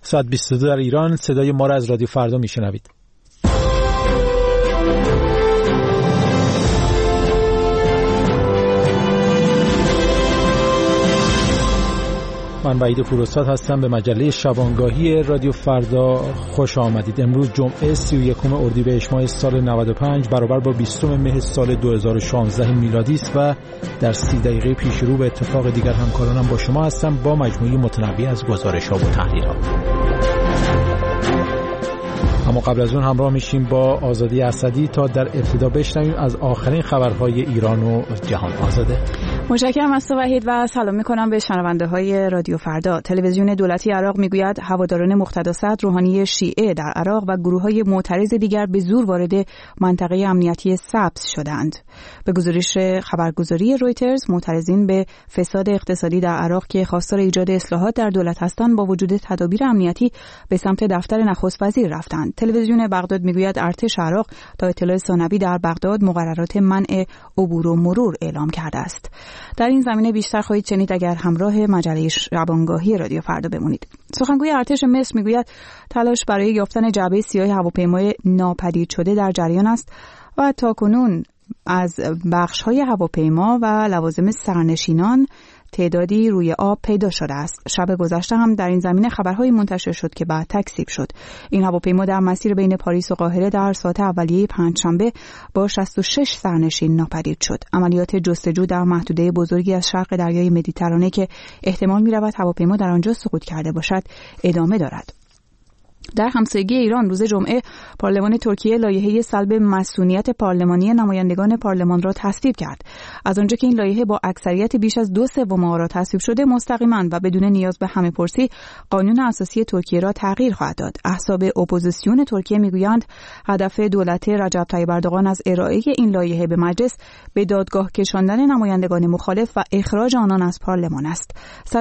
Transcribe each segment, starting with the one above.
ساعت 22 در ایران. صدای ما را از رادیو فردا میشنوید. من وحید فروستاد هستم. به مجله شبانگاهی رادیو فردا خوش آمدید. امروز جمعه 31 اردیبهشت ماه سال 95 برابر با 20 مه سال 2016 میلادی است و در 30 دقیقه پیش رو به اتفاق دیگر همکارانم با شما هستم با مجموعه متنوع از گزارش‌ها و تحلیل‌ها. اما قبل از اون همراه میشیم با آزادی اسدی تا در ابتدا بشنویم از آخرین خبرهای ایران و جهان. آزاده. متشکرم از تو وحید و سلام میکنم به شنونده های رادیو فردا. تلویزیون دولتی عراق میگوید هواداران مقتدا صدر روحانی شیعه در عراق و گروه های معترض دیگر به زور وارد منطقه امنیتی سبز شدند. به گزارش خبرگزاری رویترز، معترضین به فساد اقتصادی در عراق که خواستار ایجاد اصلاحات در دولت هستند با وجود تدابیر امنیتی به سمت دفتر نخست وزیر رفتند. تلویزیون بغداد میگوید ارتش عراق تا اطلاع ثانوی در بغداد مقررات منع عبور و مرور اعلام کرده است. در این زمینه بیشتر خواهید شنید اگر همراه مجله شبانگاهی رادیو فردا بمونید. سخنگوی ارتش مصر میگوید تلاش برای یافتن جعبه سیاه هواپیمای ناپدید شده در جریان است و تاکنون از بخش‌های هواپیما و لوازم سرنشینان تعدادی روی آب پیدا شده است. شب گذشته هم در این زمینه خبرهایی منتشر شد که بعد تکذیب شد. این هواپیما در مسیر بین پاریس و قاهره در ساعات اولیه پنجشنبه با 66 سرنشین ناپدید شد. عملیات جستجو در محدوده بزرگی از شرق دریای مدیترانه که احتمال می‌رود هواپیما در آنجا سقوط کرده باشد ادامه دارد. در همسایگی ایران روز جمعه پارلمان ترکیه لایحه سلب مسئولیت پارلمانی نمایندگان پارلمان را تصویب کرد. از آنجا که این لایحه با اکثریت بیش از 2/3 آرا تصویب شده، مستقیما و بدون نیاز به همه‌پرسی قانون اساسی ترکیه را تغییر خواهد داد. احزاب اپوزیسیون ترکیه میگویند هدف دولت رجب طیب اردوغان از ارائه این لایحه به مجلس به دادگاه کشاندن نمایندگان مخالف و اخراج آنان از پارلمان است.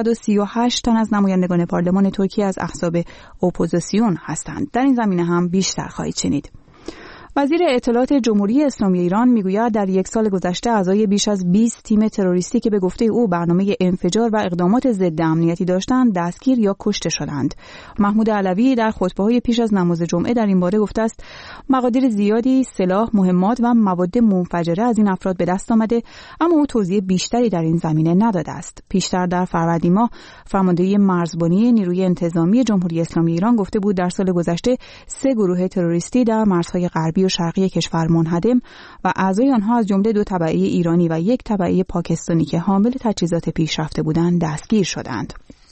138 تن از نمایندگان پارلمان ترکیه از احزاب اپوزیسیون هستند. در این زمینه هم بیشتر خواهید شنید. وزیر اطلاعات جمهوری اسلامی ایران میگوید در یک سال گذشته اعضای بیش از 20 تیم تروریستی که به گفته او برنامه انفجار و اقدامات ضد امنیتی داشتند دستگیر یا کشته شدند. محمود علوی در خطبه‌های پیش از نماز جمعه در این باره گفته است مقادیر زیادی سلاح، مهمات و مواد منفجره از این افراد به دست آمده، اما او توضیح بیشتری در این زمینه نداده است. پیشتر در فروردین ماه فرمانده مرزبانی نیروی انتظامی جمهوری اسلامی ایران گفته بود در سال گذشته 3 گروه تروریستی در مرزهای غربی و شرقی کشور منهدم و اعضای آنها از جمله 2 تبعه ایرانی و 1 تبعه پاکستانی که حامل تجهیزات پیشرفته بودند دستگیر شدند.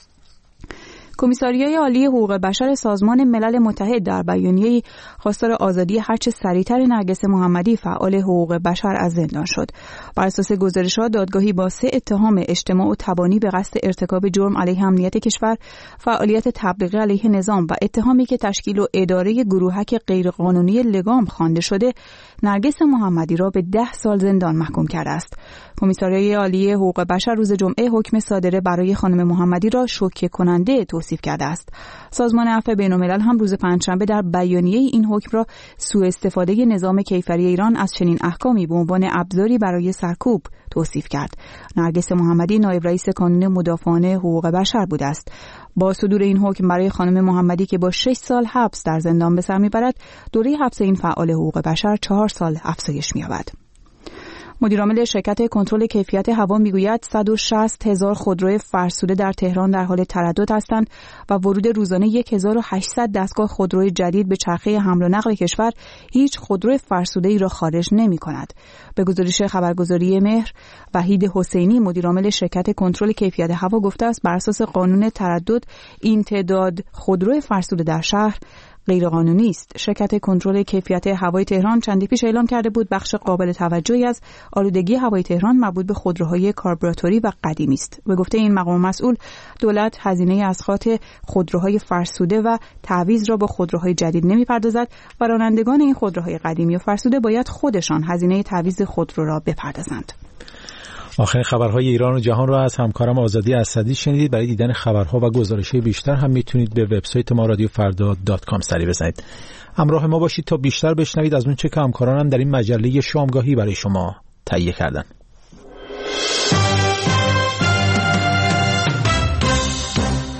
کمیساریای عالی حقوق بشر سازمان ملل متحد در بیانیه‌ای خواستار آزادی هرچه سریعتر نرگس محمدی فعال حقوق بشر از زندان شد. بر اساس گزارش‌ها دادگاهی با 3 اتهام اجتماع و تبانی به قصد ارتکاب جرم علیه امنیت کشور، فعالیت تبلیغی علیه نظام و اتهامی که تشکیل و اداره گروهک غیرقانونی لگام خوانده شده، نرگس محمدی را به 10 سال زندان محکوم کرده است. کمیساریای عالی حقوق بشر روز جمعه حکم صادره برای خانم محمدی را شوکه کننده توصیف کرده است. سازمان عفو بین‌الملل هم روز پنجشنبه در بیانیه این حکم را سوء استفاده نظام کیفری ایران از چنین احکامی به عنوان ابزاری برای سرکوب توصیف کرد. نرگس محمدی نایب رئیس کانون مدافعان حقوق بشر بوده است. با صدور این حکم برای خانم محمدی که با 6 سال حبس در زندان به سر میبرد، دوره حبس این فعال حقوق بشر 4 سال افزایش می‌یابد. مدیرعامل شرکت کنترل کیفیت هوا میگوید 160,000 خودرو فرسوده در تهران در حال تردد هستند و ورود روزانه 1800 دستگاه خودروی جدید به چرخه حمل و نقل کشور هیچ خودرو فرسوده‌ای را خارج نمی‌کند. به گزارش خبرگزاری مهر، وحید حسینی مدیرعامل شرکت کنترل کیفیت هوا گفته است بر اساس قانون تردد این تعداد خودرو فرسوده در شهر غیر قانونی است. شرکت کنترل کیفیت هوای تهران چندی پیش اعلام کرده بود بخش قابل توجهی از آلودگی هوای تهران مربوط به خودروهای کاربوراتوری و قدیمی است. به گفته این مقام مسئول، دولت هزینه اسقاط خودروهای فرسوده و تعویض را با خودروهای جدید نمی‌پردازد و رانندگان این خودروهای قدیمی و فرسوده باید خودشان هزینه تعویض خودرو را بپردازند. آخرین خبرهای ایران و جهان را از همکارم آزادی اسدی شنیدید. برای دیدن خبرها و گزارش‌های بیشتر هم میتونید به وبسایت ما radiofarda.com سری بزنید. همراه ما باشید تا بیشتر بشنوید از اون چه که همکارانم در این مجله شامگاهی برای شما تهیه کردن.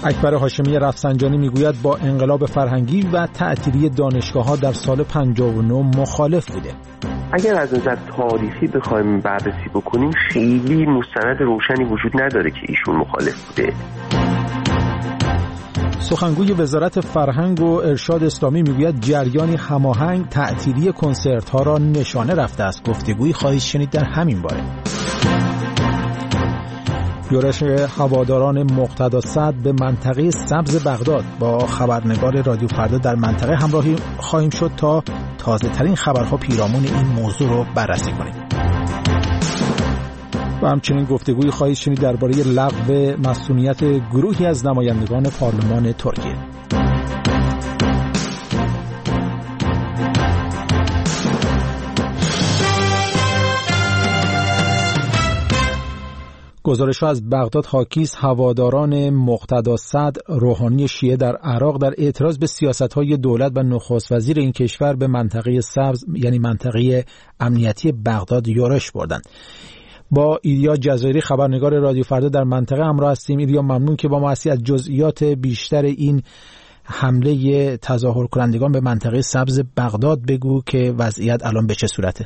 اکبر هاشمی رفسنجانی میگوید با انقلاب فرهنگی و تعطیلی دانشگاه‌ها در سال 59 مخالف بوده. اگر از نظر تاریخی بخوایم بررسی بکنیم خیلی مستند روشنی وجود نداره که ایشون مخالف بوده. سخنگوی وزارت فرهنگ و ارشاد اسلامی میگوید جریانی هماهنگ تعطیلی کنسرت‌ها را نشانه رفته است. گفتگویی خواهید شنید در همین باره. یورش هواداران مقتدا صدر به منطقه سبز بغداد. با خبرنگار رادیو فردا در منطقه همراهی خواهیم شد تا تازه ترین خبرها پیرامون این موضوع رو بررسی کنیم. و همچنین گفتگویی خواهید شنید درباره لغو مسئولیت گروهی از نمایندگان پارلمان ترکیه. گزارش‌ها از بغداد حاکی است هواداران مقتدا صدر روحانی شیعه در عراق در اعتراض به سیاست‌های دولت و نخست وزیر این کشور به منطقه سبز یعنی منطقه امنیتی بغداد یورش بردند. با ایلیا جزایری خبرنگار رادیو فردا در منطقه همراه هستیم. ایلیا ممنون که با ما هستی. از جزئیات بیشتر این حمله تظاهر کنندگان به منطقه سبز بغداد بگو که وضعیت الان به چه صورته؟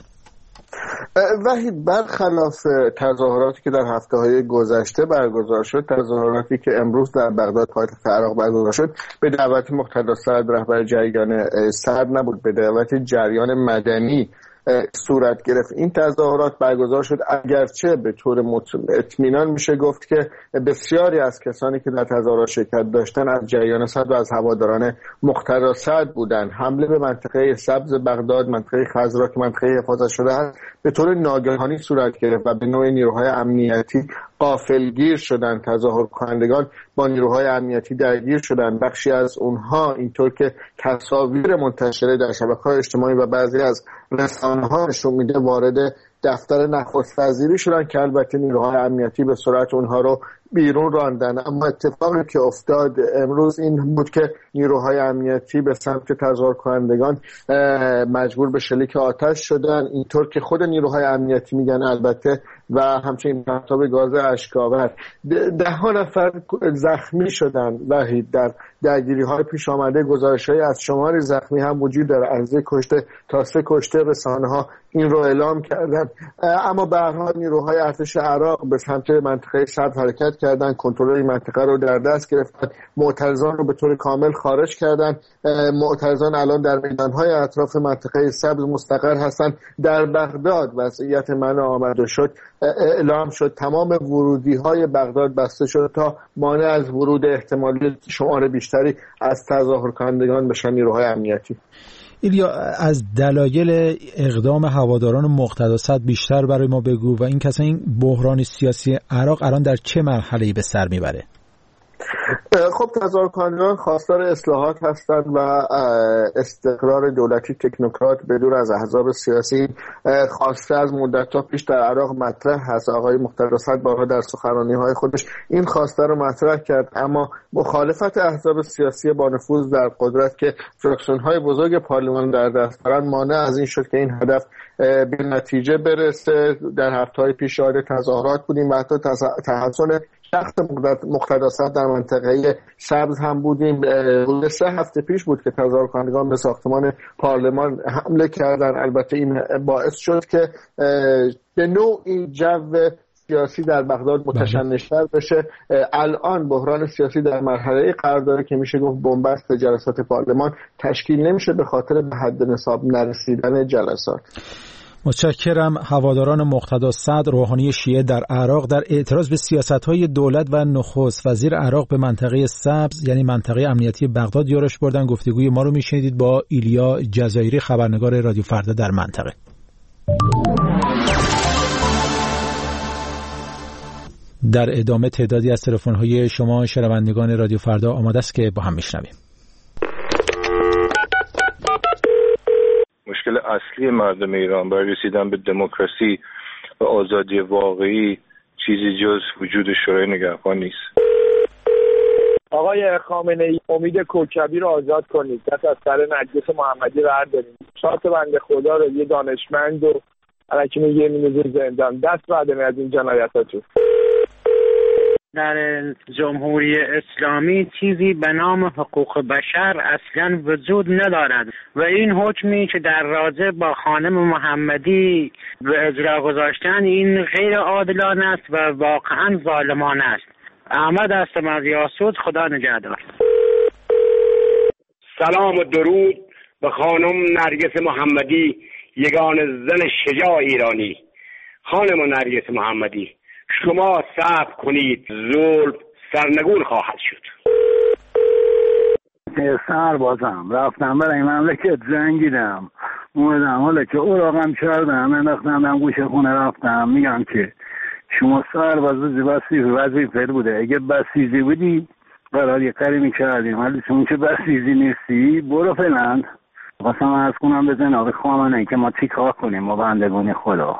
وحید، برخلاف تظاهراتی که در هفته‌های گذشته برگزار شد، تظاهراتی که امروز در بغداد پایتخت عراق برگزار شد به دعوت مقتدا صدر رهبر جریان صدر نبود، به دعوت جریان مدنی صورت گرفت. این تظاهرات برگزار شد اگرچه به طور اطمینان میشه گفت که بسیاری از کسانی که در تظاهرات شرکت داشتن از جریان صدر و از هواداران مقتدا صدر بودند. حمله به منطقه سبز بغداد، منطقه خضرا که منطقه حفاظت شده است، به طور ناگهانی صورت گرفت و به نوع نیروهای امنیتی غافلگیر شدند. تظاهر کنندگان با نیروهای امنیتی درگیر شدند. بخشی از اونها اینطور که تصاویر منتشره در شبکه‌های اجتماعی و بعضی از رسانه‌ها نشون میده وارد دفتر نخست وزیری شدن که البته نیروهای امنیتی به سرعت اونها رو بیرون راندن. اما اتفاقی که افتاد امروز این بود که نیروهای امنیتی به سمت تظاهر کنندگان مجبور به شلیک آتش شدن، اینطور که خود نیروهای امنیتی میگن البته، و همچنین پرتاب گاز اشک‌آور. 10 نفر زخمی شدن و در درگیری‌های پیش آمده گزارش‌های از شماری زخمی هم وجود داره. از 1 کشته تا 3 کشته رسانه‌ها این رو اعلام کردن. اما به هر حال نیروهای ارتش عراق به سمت منطقه سبز حرکت کردن، کنترل این منطقه رو در دست گرفتن، معترضان رو به طور کامل خارج کردن. معترضان الان در میدان‌های اطراف منطقه سبز مستقر هستند. در بغداد وضعیت منع آمد و شد اعلام شد، تمام ورودی‌های بغداد بسته شد تا مانع از ورود احتمالی شمار بیشتری از تظاهر کنندگان بشن نیروهای امنیتی. ایلیا، از دلایل اقدام هواداران مقتدا صدر بیشتر برای ما بگو و این که اصلا این بحران سیاسی عراق الان در چه مرحله‌ای به سر میبره؟ خب تظاهر کنندگان خواستار اصلاحات هستند و استقرار دولتی. تکنوکرات بدون از احزاب سیاسی خواسته از مدت‌ها پیش در عراق مطرح هست. آقای مقتدا صدر بارها در سخنرانی‌های خودش این خواسته رو مطرح کرد، اما مخالفت احزاب سیاسی با نفوذ در قدرت که فراکسیون‌های بزرگ پارلمان در دست دارند مانع از این شد که این هدف به نتیجه برسه. در هفته‌های پیش شاهد تظاهرات بودیم و حتی تحصن شخص مقتدا صدر در منطقه سبز هم بودیم. 3 هفته پیش بود که تظاهر کنندگان به ساختمان پارلمان حمله کردن. البته این باعث شد که به نوعی جو سیاسی در بغداد متشنج‌تر بشه. الان بحران سیاسی در مرحله قرار داره که میشه گفت بنبست جلسات پارلمان تشکیل نمیشه به خاطر به حد نصاب نرسیدن جلسات. متشکرم. هواداران مقتدا صدر روحانی شیعه در عراق در اعتراض به سیاست‌های دولت و نخست وزیر عراق به منطقه سبز یعنی منطقه امنیتی بغداد یورش بردن. گفتگوی ما رو میشنیدید با ایلیا جزایری خبرنگار رادیو فردا در منطقه. در ادامه تعدادی از تلفن‌های شما شنوندگان رادیو فردا آماده است که با هم میشنویم. مشکل اصلی مردم ایران برای رسیدن به دموکراسی و آزادی واقعی چیزی جز وجود شورای نگهبان نیست. آقای خامنه‌ای، امید کوکبی رو آزاد کنید. دست از سر نرگس محمدی بردارید. 4 تا بنده خدا رو یه دانشمند و الکی میگه میندازه زندان. دست بعد از این جنایتاتون. در جمهوری اسلامی چیزی به نام حقوق بشر اصلا وجود ندارد و این حکمی که در راجع با خانم محمدی به اجرا گذاشتن این غیر عادلانه است و واقعا ظالمانه است. احمد هستم از یاسود. خدا نگهدار. سلام و درود به خانم نرگس محمدی، یگان زن شجاع ایرانی. خانم نرگس محمدی، شما صبر کنید، ظلم سرنگون خواهد شد. سربازم رفتم برای مملکت جنگیدم، اومدم حالا که اوراقم کردم انداختم گوش خونه رفتم میگم که شما سرباز وظیفه بوده، اگه بسیجی بودی قرار یه کاری میکردیم، ولی چون که بسیجی نیستی برو فعلا. خواستم عرض کنم به جناب خامنه‌ای که ما چیکار کنیم ما بندگان خدا.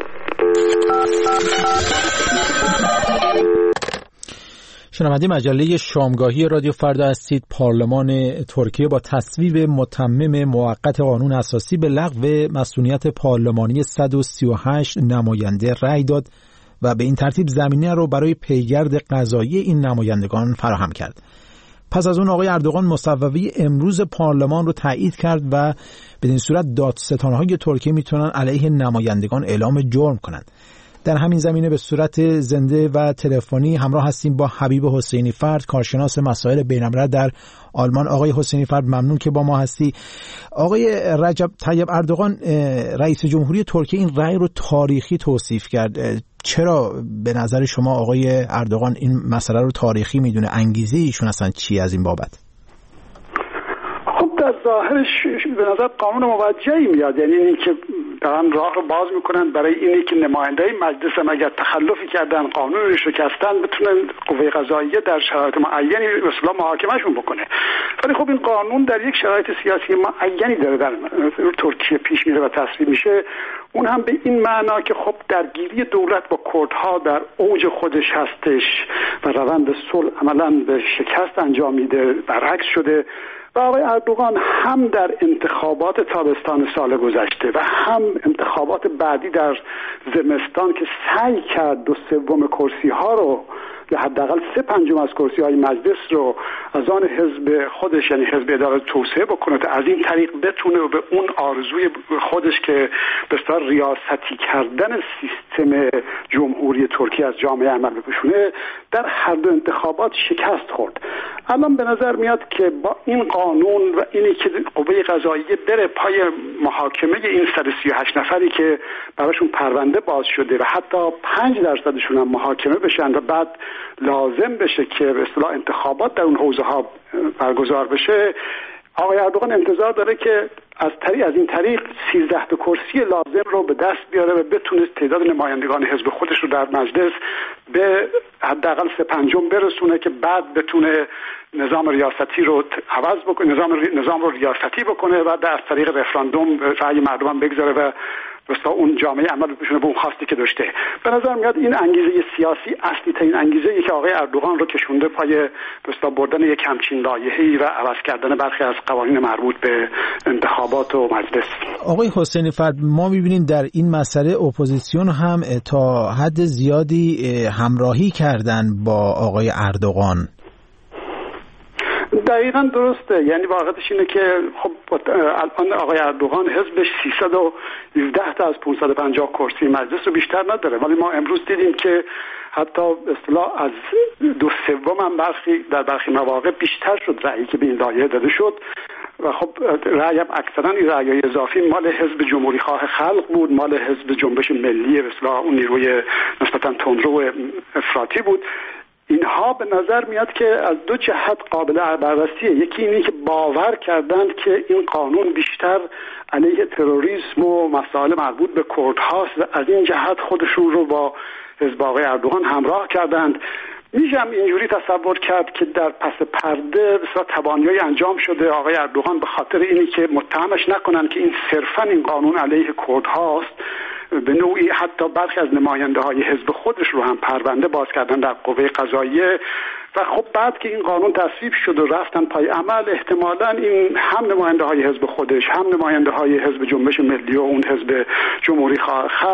شنونده مجله شامگاهی رادیو فردا هستید. پارلمان ترکیه با تصویب متمم موقت قانون اساسی به لغو مسئولیت پارلمانی 138 نماینده رأی داد و به این ترتیب زمینه رو برای پیگرد قضایی این نمایندگان فراهم کرد. پس از اون آقای اردوغان مصوبه امروز پارلمان رو تایید کرد و به این صورت دادستان‌های ترکیه میتونن علیه نمایندگان اعلام جرم کنند. در همین زمینه به صورت زنده و تلفنی همراه هستیم با حبیب حسینی فرد، کارشناس مسائل بین‌الملل در آلمان. آقای حسینی فرد ممنون که با ما هستی. آقای رجب طیب اردوغان رئیس جمهوری ترکیه این رأی رو تاریخی توصیف کرد. چرا به نظر شما آقای اردوغان این مسئله رو تاریخی میدونه؟ انگیزه ایشون اصلا چی از این بابت؟ خب در ظاهرش به نظر قانون موجهی میاد، یعنی اینی که دارن راه رو باز میکنن برای اینی که نمایندای مجلس هم اگر تخلفی کردن قانون رو شکستن بتونن قوه قضاییه در شرایط معینی مثلا محاکمهشون بکنه. ولی خب این قانون در یک شرایط سیاسی معینی داره در ترکیه پیش میره و تصویب میشه، اون هم به این معنا که خب درگیری دولت با کردها در اوج خودش هستش و روند صلح عملاً به شکست انجام میده، برعکس شده. و آقای اردوغان هم در انتخابات تابستان سال گذشته و هم انتخابات بعدی در زمستان که سعی کرد 2/3 کرسی ها رو یا حداقل 3/5 از کرسی های مجلس رو از آن حزب خودش یعنی حزب اداره توسعه بکنه تا از این طریق بتونه و به اون آرزوی خودش که به اصطلاح ریاستی کردن سیستم جمهوری ترکیه از جامعه عمل بپوشونه، در هر دو انتخابات شکست خورد. الان به نظر میاد که با این قانون و اینی که قوه قضاییه بره پای محاکمه این 138 نفری که براشون پرونده باز شده و حتی 5% هم محاکمه بشن و بعد لازم بشه که به اصطلاح انتخابات در اون حوزه ها برگزار بشه، آقای اردوغان انتظار داره که از این طریق 13 کرسی لازم رو به دست بیاره و بتونه تعداد نمایندگان حزب خودش رو در مجلس به حداقل 3/5 برسونه که بعد بتونه نظام ریاستی رو عوض بکنه، نظام رو ریاستی بکنه و در طریق رفراندوم رأی مردم بگذاره و بسا اون جامعه عمل بپوشونه به اون خواستی که داشته. به نظر میاد این انگیزه سیاسی اصلی ترین انگیزه که آقای اردوغان رو کشونده پای بسا بردن یک همچین لایحه‌ای و عوض کردن برخی از قوانین مربوط به انتخابات و مجلس. آقای حسینی فرد، ما می‌بینیم در این مسئله اپوزیسیون هم تا حد زیادی همراهی کردن با آقای اردوغان. دقیقاً درسته، یعنی واقعیتش اینه که خب الان آقای اردوغان حزبش 317 تا از 550 کرسی مجلس رو بیشتر نداره، ولی ما امروز دیدیم که حتی اصطلاح از 2/3 هم در برخی مواقع بیشتر شد رأیی که به این لایحه داده شد و خب رأی هم اکثرا این رأی‌های اضافی مال حزب جمهوری خواه خلق بود، مال حزب جنبش ملی به اصطلاح اون نیروی نسبتاً تندرو افراطی بود. اینها به نظر میاد که از دو جهت قابل بررسیه. یکی اینه که باور کردند که این قانون بیشتر علیه تروریسم و مسائل مربوط به کردهاست و از این جهت خودشون رو با حزب آقای اردوغان همراه کردند. میشم اینجوری تصور کرد که در پس پرده بسیار تبانیایی انجام شده آقای اردوغان به خاطر اینی که متهمش نکنن که این صرفاً این قانون علیه کردهاست، به نوعی حتی برخی از نماینده های حزب خودش رو هم پرونده باز کردن در قوه قضاییه و خب بعد که این قانون تصویب شد و رفتن پای عمل، احتمالاً این هم نماینده های حزب خودش هم نماینده های حزب جنبش ملی و اون حزب جمهوری خلق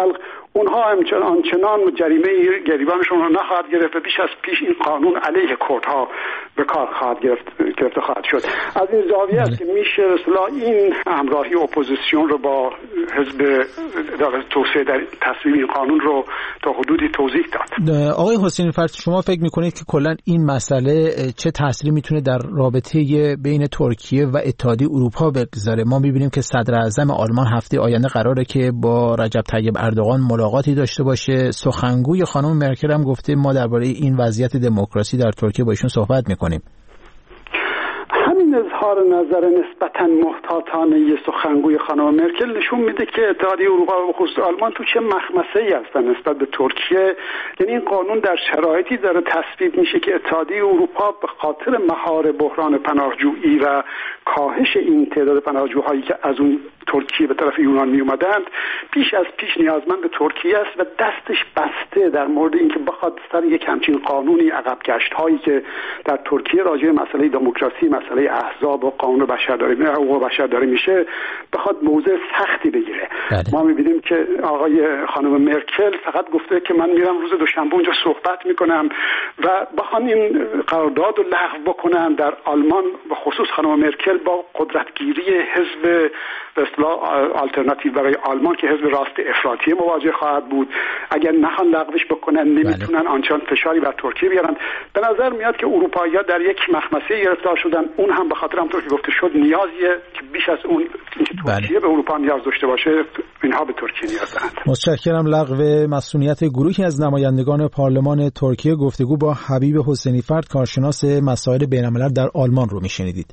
اونها آنچنان جریمه گریبانشون رو نخواهد گرفت و بیش از پیش این قانون علیه کردها به کار گرفته خواهد شد. از این زاویه است که میشه اصلا این همراهی اپوزیسیون رو با حزب توسعه در تصویب این قانون رو تا حدودی توضیح داد. آقای حسینی فرد، شما فکر میکنید که کلا این مسئله چه تأثیری میتونه در رابطه بین ترکیه و اتحادیه اروپا بگذاره؟ ما میبینیم که صدر اعظم آلمان هفته آینده قراره که با رجب طیب اردوغان ملاقاتی داشته باشه. سخنگوی خانم مرکل هم گفته ما درباره این وضعیت دموکراسی در ترکیه با ایشون صحبت میکنیم. همین اظهار نظر نسبتاً محتاطانه سخنگوی خانم مرکل نشون میده که اتحادیه اروپا و خصوص آلمان تو چه مخمسه‌ای هستن نسبت به ترکیه. یعنی این قانون در شرایطی داره تصویب میشه که اتحادیه اروپا به خاطر مهار بحران پناهجویی و کاهش این تعداد پناهجوهایی که از اون ترکیه به طرف یونان می اومدند بیش از پیش نیازمند ترکیه است و دستش بسته در مورد اینکه بخواد سر یک همچین قانونی عقب گشت هایی که در ترکیه راجع به مسئله دموکراسی، مسئله احزاب و قانون بشرداری، حقوق بشرداری میشه، بخواد موضع سختی بگیره. ما میبینیم که خانم مرکل فقط گفته که من میرم روز دوشنبه اونجا صحبت میکنم و بخوان این قرارداد رو لغو بکنن در آلمان، به خصوص خانم مرکل با قدرتگیری حزب به اصطلاح آلترناتیو برای آلمان که حزب راست افراطی مواجه خواهد بود. اگر نخوان لغوش بکنن نمیتونن آنچنان فشاری بر ترکیه بیارن. به نظر میاد که اروپایی‌ها در یک مخمسه گرفتار شدن. اون هم به خاطر همونطور که گفته شد نیازیه که بیش از اون اینکه ترکیه به اروپا نیاز داشته باشه، اینها به ترکیه نیاز دارند. متشکرم. لغو مسئولیت گروهی از نمایندگان پارلمان ترکیه. گفتگو با حبیب حسینی فرد، کارشناس مسائل بین‌الملل در آلمان رو میشنیدید.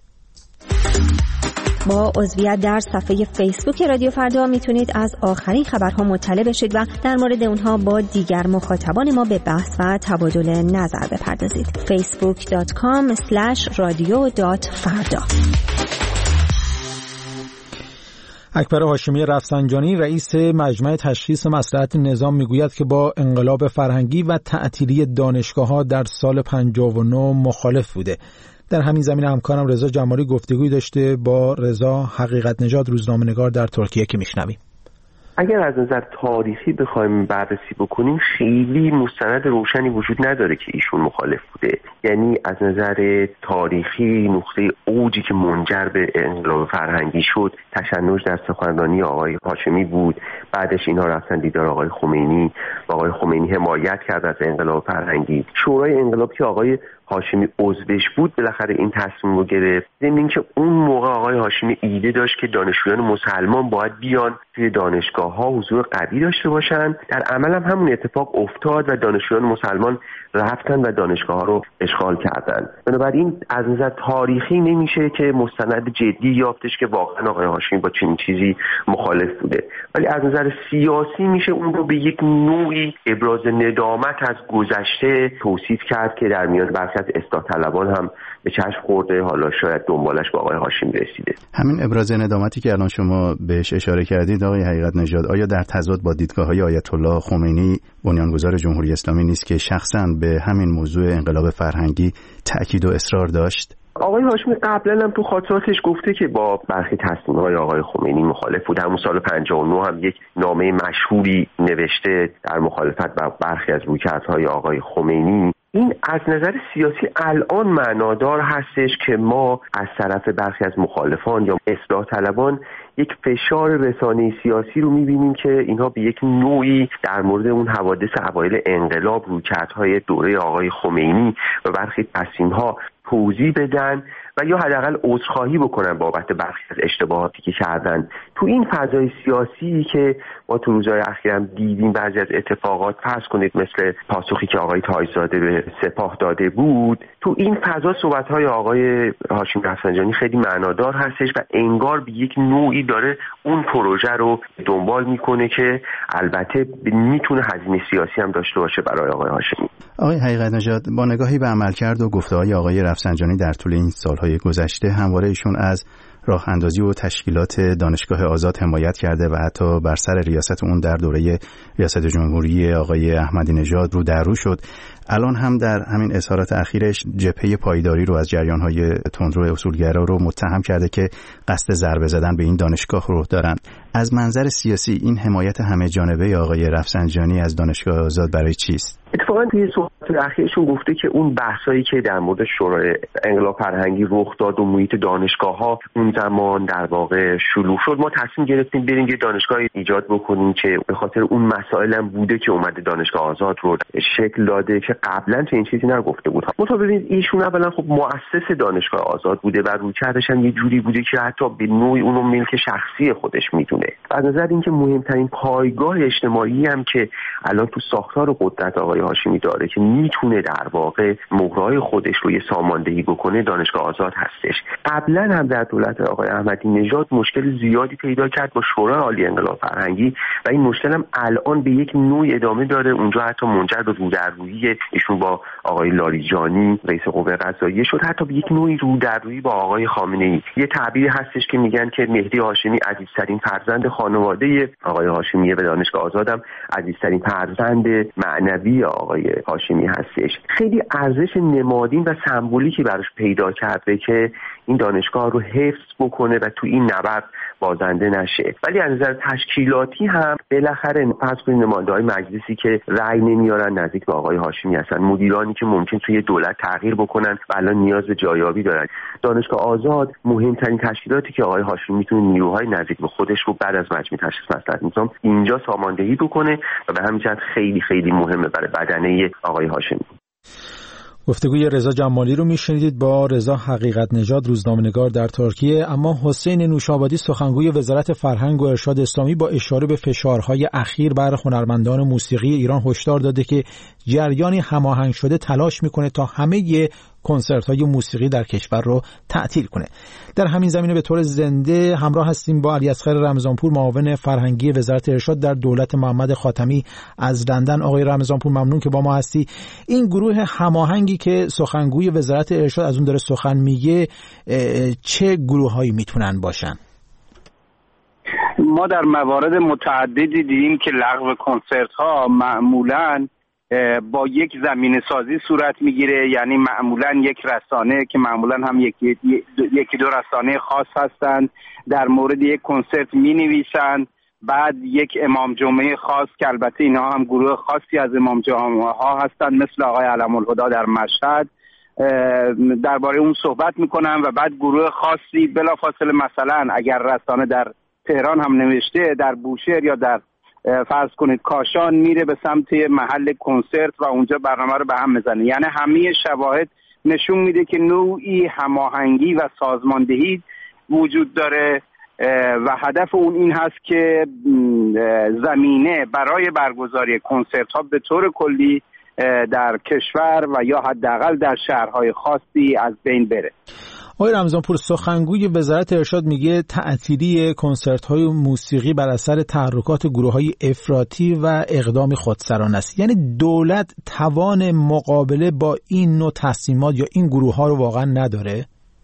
با عضویت در صفحه فیسبوک رادیو فردا میتونید از آخرین خبرها مطلع بشید و در مورد اونها با دیگر مخاطبان ما به بحث و تبادل نظر بپردازید. facebook.com/radio.farda. اکبر هاشمی رفسنجانی رئیس مجمع تشخیص مصلحت نظام میگوید که با انقلاب فرهنگی و تعطیلی دانشگاه‌ها در سال 59 مخالف بوده. در همین زمینه همکارم رضا جمالی گفتگویی داشته با رضا حقیقت نژاد، روزنامه‌نگار در ترکیه، که میشنویم. اگر از نظر تاریخی بخوایم بررسی بکنیم خیلی مستند روشنی وجود نداره که ایشون مخالف بوده. یعنی از نظر تاریخی نقطه اوجی که منجر به انقلاب فرهنگی شد تشنج در سخنرانی آقای هاشمی بود. بعدش اینها رفتن دیدار آقای خمینی و آقای خمینی حمایت کرد از انقلاب فرهنگی. شورای انقلاب که آقای هاشمی عضوش بود بالاخره این تصمیم رو گرفت. ضمن اینکه اون موقع آقای هاشمی ایده داشت که دانشجویان مسلمان باید بیان توی دانشگاه‌ها حضور قوی داشته باشن. در عمل هم همون اتفاق افتاد و دانشجویان مسلمان رفتن و دانشگاه‌ها رو اشغال کردن. بنابراین از نظر تاریخی نمیشه که مستند جدی یافتش که واقعا آقای هاشمی با چنین چیزی مخالف بوده. ولی از نظر سیاسی میشه اون رو به یک نوعی ابراز ندامت از گذشته توصیف کرد که در میان برخی از اصلاح طلبان هم به چشم خورده. حالا شاید دنبالش با آقای هاشمی رسیده. همین ابراز ندامتی که الان شما بهش اشاره کردید آقای حقیقت نژاد، آیا در تضاد با دیدگاه‌های آیت الله خمینی بنیانگذار جمهوری اسلامی نیست که شخصاً به همین موضوع انقلاب فرهنگی تأکید و اصرار داشت؟ آقای هاشمی قبلا هم تو خاطراتش گفته که با برخی تصمیم‌های آقای خمینی مخالف بود. همون سال 59 هم یک نامه مشهوری نوشته در مخالفت با برخی از رویکردهای آقای خمینی. این از نظر سیاسی الان معنادار هستش که ما از طرف برخی از مخالفان یا اصلاح طلبان یک فشار رسانه‌ای سیاسی رو می‌بینیم که اینها به یک نوعی در مورد اون حوادث اوایل انقلاب، رویکردهای دوره آقای خمینی و برخی تصمیم‌ها توضیح بدن و یا حداقل عذرخواهی بکنن بابت برخی از اشتباهاتی که کردن. تو این فضای سیاسی که ما تو روزهای اخیر هم دیدیم بعضی از اتفاقات، فرض کنید مثل پاسخی که آقای تاج‌زاده به سپاه داده بود، تو این فضا صحبت‌های آقای هاشمی رفسنجانی خیلی معنادار هستش و انگار به یک نوعی داره اون پروژه رو دنبال میکنه که البته میتونه هزینه سیاسی هم داشته باشه برای آقای هاشمی. آقای حقیقت نژاد، با نگاهی به عملکرد و گفته‌های آقای رفسنجانی در طول این سالهای گذشته، همواره ایشون از راه اندازی و تشکیلات دانشگاه آزاد حمایت کرده و حتی بر سر ریاست اون در دوره ریاست جمهوری آقای احمدی نژاد رو در رو شد. الان هم در همین اظهارات اخیرش جبهه پایداری رو از جریان‌های تندرو اصولگرا رو متهم کرده که قصد ضربه زدن به این دانشگاه رو دارن. از منظر سیاسی این حمایت همه جانبه آقای رفسنجانی از دانشگاه آزاد برای چیست؟ اتفاقا توی صحبت اخیرشون گفته که اون بحثایی که در مورد شورای انقلاب فرهنگی رخ داد و محیط دانشگاه‌ها اون زمان در واقع شلوغ شد، ما تصمیم گرفتیم بریم یه دانشگاهی ایجاد بکنیم که به خاطر اون مسائل هم بوده که اومده دانشگاه آزاد رو شکل داده که قبلا چنین چیزی نگفته بود. مطابق ببینید ایشون اولا خب مؤسس دانشگاه آزاد بوده و رویکردش هم یه جوری بوده که حتی به نوعی اونو ملک شخصی خودش میدونه. از نظر اینکه مهمترین پایگاه اجتماعی هم که الان تو ساختار قدرت آقای هاشمی داره که میتونه در واقع مهرهای خودش رو یه ساماندهی بکنه، دانشگاه آزاد هستش. قبلا هم در دولت آقای احمدی نژاد مشکل زیادی پیدا کرد با شورای عالی انقلاب فرهنگی و این مشکل هم الان به یک نوع ادامه داره. اونجا حتی منجر به رودررویی ایشون با آقای لاریجانی رئیس قوه قضاییه شد، حتی به یک نوعی رودررویی با آقای خامنه‌ای. یه تعبیری هستش که میگن که مهدی هاشمی عزیزترین فرزند خانواده آقای هاشمیه و دانشگاه آزاد هم عزیزترین فرزند معنوی آقای هاشمی هستش. خیلی ارزش نمادین و سمبولیکی براش پیدا کرده که این دانشگاه رو حفظ بکنه و تو این نبرد بازنده نشه. ولی از نظر تشکیلاتی هم بالاخره فرض کنید نماینده‌های مجلسی که رأی نمیارن نزدیک به آقای هاشمی هستن، مدیرانی که ممکن توی دولت تغییر بکنن و الان نیاز به جایابی دارن. دانشگاه آزاد مهمترین تشکیلاتی که آقای هاشمی میتونه نیروهای نزدیک به خودش رو بعد از مجمع تشخیص مصلحت نظام اینجا ساماندهی بکنه و به همین جهت خیلی خیلی مهمه برای بدنه آقای هاشمی. گفتگوی رضا جمالی رو میشنیدید با رضا حقیقت نژاد، روزنامه‌نگار در ترکیه. اما حسین نوشابادی سخنگوی وزارت فرهنگ و ارشاد اسلامی با اشاره به فشارهای اخیر بر هنرمندان موسیقی ایران هشدار داده که جریانی هماهنگ شده تلاش میکنه تا همه کنسرت‌های موسیقی در کشور رو تعطیل کنه. در همین زمینه به طور زنده همراه هستیم با علیاصغر رمضانپور، معاون فرهنگی وزارت ارشاد در دولت محمد خاتمی از لندن. آقای رمضانپور ممنون که با ما هستی. این گروه هماهنگی که سخنگوی وزارت ارشاد از اون داره سخن میگه چه گروه‌هایی میتونن باشن؟ ما در موارد متعددی دیدیم که لغو کنسرت‌ها معمولاً با یک زمینه سازی صورت میگیره، یعنی معمولا یک رسانه که معمولا هم یکی دو رسانه خاص هستند در مورد یک کنسرت می نویسن، بعد یک امام جمعه خاص که البته اینها هم گروه خاصی از امام جمعه ها هستند مثل آقای علم‌الهدی در مشهد درباره اون صحبت میکنن و بعد گروه خاصی بلافاصله مثلا اگر رسانه در تهران هم نوشته در بوشهر یا در فرض کنید کاشان میره به سمت محل کنسرت و اونجا برنامه رو به هم میزنه. یعنی همه شواهد نشون میده که نوعی هماهنگی و سازماندهی وجود داره و هدف اون این هست که زمینه برای برگزاری کنسرت ها به طور کلی در کشور و یا حداقل در شهرهای خاصی از بین بره. آقای رمضانپور، سخنگوی وزارت ارشاد میگه تعطیلی کنسرت‌های موسیقی بر اثر تحرکات گروه‌های افراطی و اقدام خودسرانه است. یعنی دولت توان مقابله با این نوع تصمیمات یا این گروه‌ها رو واقعا نداره؟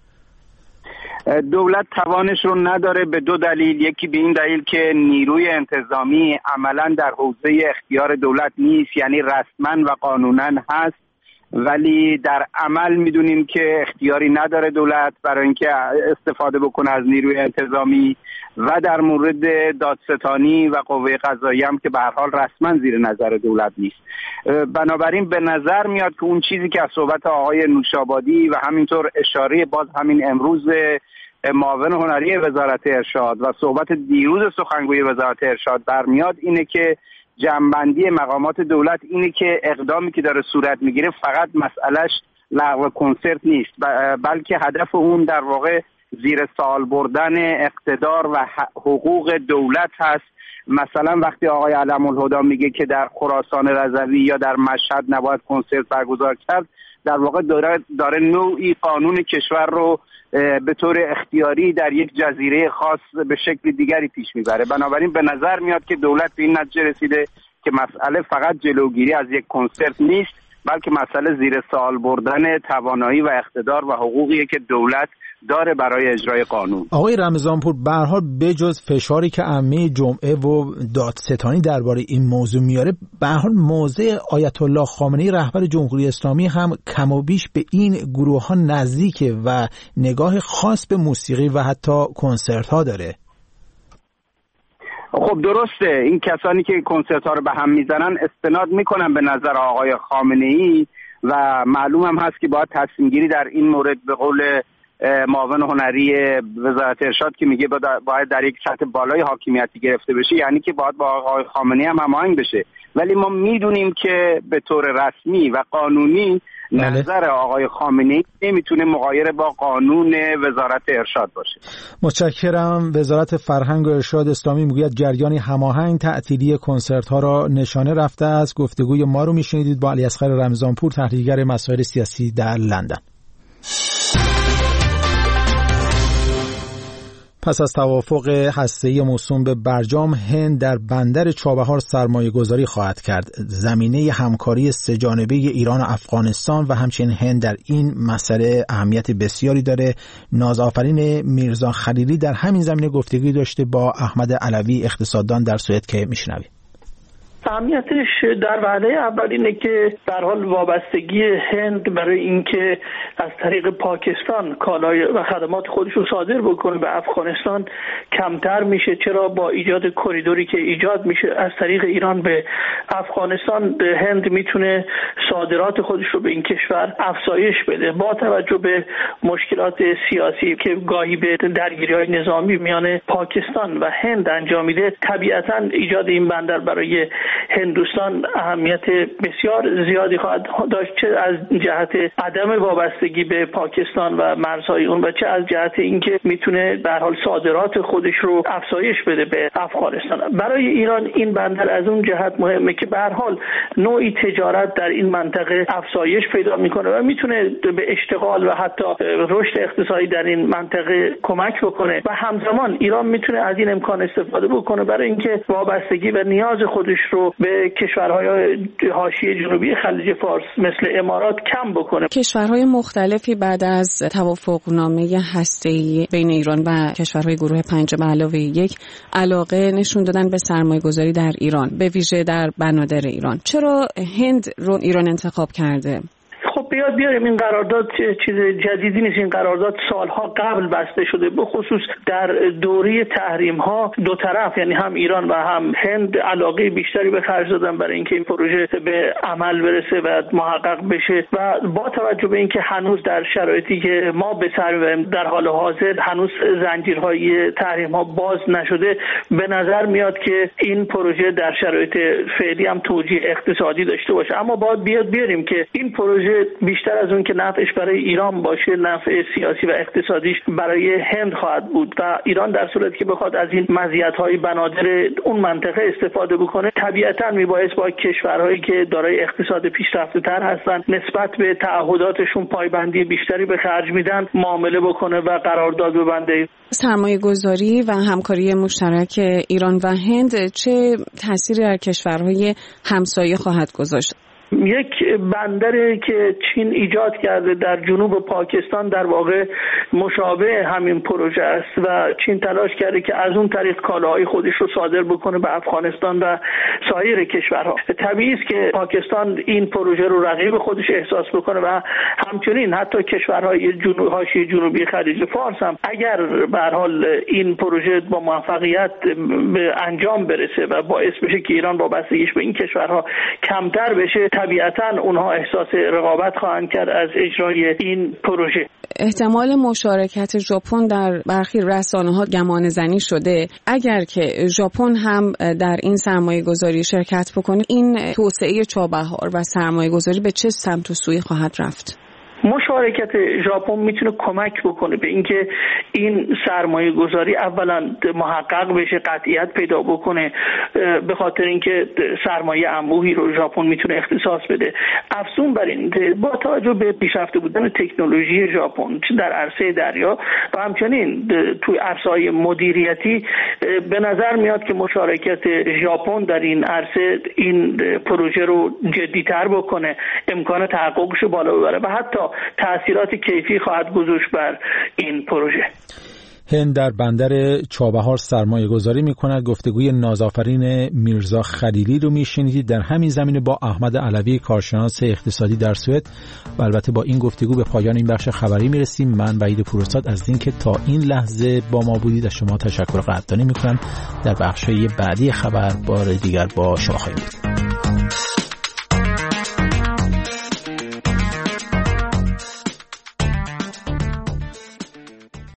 دولت توانش رو نداره به دو دلیل. یکی به این دلیل که نیروی انتظامی عملاً در حوزه اختیار دولت نیست، یعنی رسما و قانوناً هست ولی در عمل میدونیم که اختیاری نداره دولت برای اینکه استفاده بکنه از نیروی انتظامی و در مورد دادستانی و قوه قضاییه هم که به هر حال رسما زیر نظر دولت نیست. بنابراین به نظر میاد که اون چیزی که از صحبت آقای نوشابادی و همینطور اشاره باز همین امروز معاون هنری وزارت ارشاد و صحبت دیروز سخنگوی وزارت ارشاد برمیاد اینه که جمع‌بندی مقامات دولت اینه که اقدامی که داره صورت میگیره فقط مسئلهش لغو کنسرت نیست بلکه هدف اون در واقع زیر سوال بردن اقتدار و حقوق دولت هست. مثلا وقتی آقای علم‌الهدی میگه که در خراسان رضوی یا در مشهد نباید کنسرت برگزار کرد، در واقع داره نوعی قانون کشور رو به طور اختیاری در یک جزیره خاص به شکل دیگری پیش میبره. بنابراین به نظر میاد که دولت به این نتیجه رسیده که مسئله فقط جلوگیری از یک کنسرت نیست بلکه مسئله زیر سوال بردن توانایی و اقتدار و حقوقیه که دولت داره برای اجرای قانون. آقای رمضانپور، به هر حال بجز فشاری که عمه جمعه و دادستانی درباره این موضوع میاره، به هر حال موضع آیت الله خامنه‌ای رهبر جمهوری اسلامی هم کم و بیش به این گروه ها نزدیکه و نگاه خاص به موسیقی و حتی کنسرت ها داره. خب درسته، این کسانی که کنسرت ها رو به هم میزنن استناد میکنن به نظر آقای خامنه‌ای و معلوم هم هست که باید تصمیم گیری در این مورد به قول معاون هنری وزارت ارشاد که میگه باید در یک سطح بالای حاکمیتی گرفته بشه، یعنی که باید با آقای خامنه‌ای هم هماهنگ بشه. ولی ما میدونیم که به طور رسمی و قانونی نظر آقای خامنه‌ای نمیتونه مغایر با قانون وزارت ارشاد باشه. متشکرم. وزارت فرهنگ و ارشاد اسلامی میگوید جریانی هماهنگ تعطیلی کنسرت ها را نشانه رفته است. گفتگوی ما رو میشنیدید با علیاصغر رمضانپور، تحلیلگر مسائل سیاسی در لندن. پس از توافق هسته‌ای موسوم به برجام، هند در بندر چابهار سرمایه‌گذاری خواهد کرد. زمینه همکاری سه‌جانبه ایران و افغانستان و همچنین هند در این مسئله اهمیت بسیاری داره. نازآفرین میرزا خلیلی در همین زمینه گفتگوی داشته با احمد علوی، اقتصاددان در سوئد، که میشنویم. اهمیتش در وهله اول اینه که به هر حال وابستگی هند برای اینکه از طریق پاکستان کالای و خدمات خودش رو صادر بکنه به افغانستان کمتر میشه. چرا؟ با ایجاد کریدوری که ایجاد میشه از طریق ایران به افغانستان، هند میتونه صادرات خودش رو به این کشور افزایش بده. با توجه به مشکلات سیاسی که گاهی به درگیری‌های نظامی میان پاکستان و هند انجام میده، طبیعتاً ایجاد این بندر برای هندوستان اهمیت بسیار زیادی خواهد داشت، چه از جهت عدم وابستگی به پاکستان و مرزهای اون و چه از جهت اینکه میتونه به هر حال صادرات خودش رو افزایش بده به افغانستان. برای ایران این بندر از اون جهت مهمه که به هر حال نوعی تجارت در این منطقه افزایش پیدا میکنه و میتونه به اشتغال و حتی رشد اقتصادی در این منطقه کمک بکنه و همزمان ایران میتونه از این امکان استفاده بکنه برای اینکه وابستگی و نیاز خودش رو به کشورهای حاشیه جنوبی خلیج فارس مثل امارات کم بکنه. کشورهای مختلفی بعد از توافقنامه هسته‌ای بین ایران و کشورهای گروه 5+1 علاقه نشون دادن به سرمایه‌گذاری در ایران، به ویژه در بنادر ایران. چرا هند رو ایران انتخاب کرده؟ خب بیاریم این قرارداد چیز جدیدی نیست. این قرارداد سالها قبل بسته شده، به خصوص در دوره تحریم ها دو طرف یعنی هم ایران و هم هند علاقه بیشتری به خرج دادن برای اینکه این پروژه به عمل برسه و محقق بشه و با توجه به اینکه هنوز در شرایطی که ما به سر میبریم در حال حاضر هنوز زنجیرهای تحریم ها باز نشده، به نظر میاد که این پروژه در شرایط فعلی هم توجیه اقتصادی داشته باشه. اما باید بیاریم که این پروژه بیشتر از اون که نفعش برای ایران باشه، نفع سیاسی و اقتصادیش برای هند خواهد بود و ایران در صورتی که بخواد از این مزیت‌های بنادر اون منطقه استفاده بکنه، طبیعتاً میبایست با کشورهایی که دارای اقتصاد پیشرفته‌تر هستن نسبت به تعهداتشون پایبندی بیشتری به خرج میدن معامله بکنه و قرارداد ببنده. سرمایه‌گذاری و همکاری مشترک ایران و هند چه تأثیری در کشورهای همسایه خواهد گذاشت؟ یک بندری که چین ایجاد کرده در جنوب پاکستان در واقع مشابه همین پروژه است و چین تلاش کرده که از اون طریق کالاهای خودش رو صادر بکنه به افغانستان و سایر کشورها. طبیعی است که پاکستان این پروژه رو رقیب خودش احساس بکنه و همچنین حتی کشورهای حاشیه جنوبی خلیج فارس هم اگر به هر حال این پروژه با موفقیت به انجام برسه و باعث بشه که ایران وابستگیش به این کشورها کمتر بشه، طبیعتاً اونها احساس رقابت خواهند کرد از اجرای این پروژه. احتمال مشارکت ژاپن در برخی رسانه‌ها گمانه‌زنی شده. اگر که ژاپن هم در این سرمایه‌گذاری شرکت بکنه، این توسعه چابهار و سرمایه‌گذاری به چه سمت و سوی خواهد رفت؟ مشارکت ژاپن میتونه کمک بکنه به اینکه این سرمایه گذاری اولا محقق بشه، قطعیت پیدا بکنه، به خاطر اینکه سرمایه انبوهی رو ژاپن میتونه اختصاص بده. افزون بر این با توجه به پیشرفته بودن تکنولوژی ژاپن در عرصه دریا و همچنین توی عرصه‌های مدیریتی، به نظر میاد که مشارکت ژاپن در این عرصه این پروژه رو جدی‌تر بکنه، امکان تحققش رو بالا ببره و حتی تأثیرات کیفی خواهد گذاشت بر این پروژه. هند در بندر چابهار سرمایه گذاری می کند. گفتگوی نازآفرین میرزا خلیلی رو می شنیدید در همین زمینه با احمد علوی کارشناس اقتصادی در سوئد. و البته با این گفتگو به پایان این بخش خبری می رسیم. من وحید پوراستاد از اینکه تا این لحظه با ما بودید از شما تشکر قدردانی می کنم. در بخش‌های بعدی خبر بار دیگر با شما خواهیم بود.